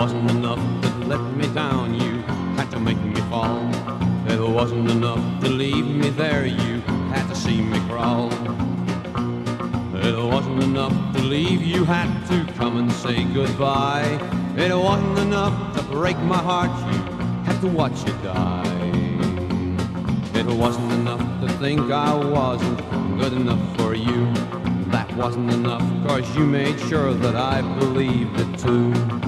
wasn't enough to let me down, you had to make me fall. It wasn't enough to leave me there, you had to see me crawl. It wasn't enough to leave, you had to come and say goodbye. It wasn't enough to break my heart, you had to watch it die. It wasn't enough to think I wasn't good enough for you. That wasn't enough, 'cause you made sure that I believed it too.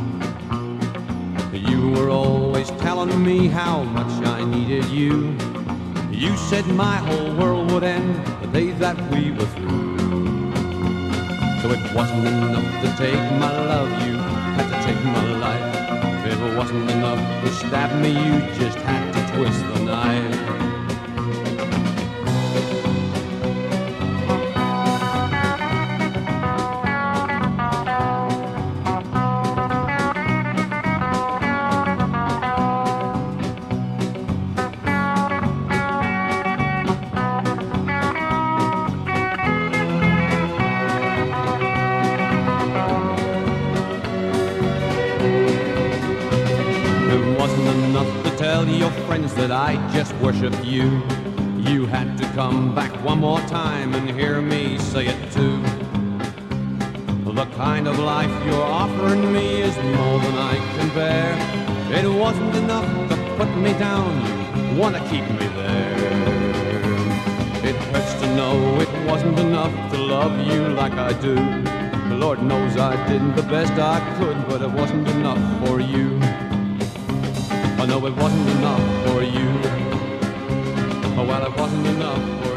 You were always telling me how much I needed you. You said my whole world would end the day that we were through. So it wasn't enough to take my love, you had to take my life. It wasn't enough to stab me, you just had to twist the knife. Tell your friends that I just worship you. You had to come back one more time and hear me say it too. The kind of life you're offering me is more than I can bear. It wasn't enough to put me down, you want to keep me there. It hurts to know it wasn't enough to love you like I do. Lord knows I did the best I could, but it wasn't enough for you. I know it wasn't enough for you. Oh, well, it wasn't enough for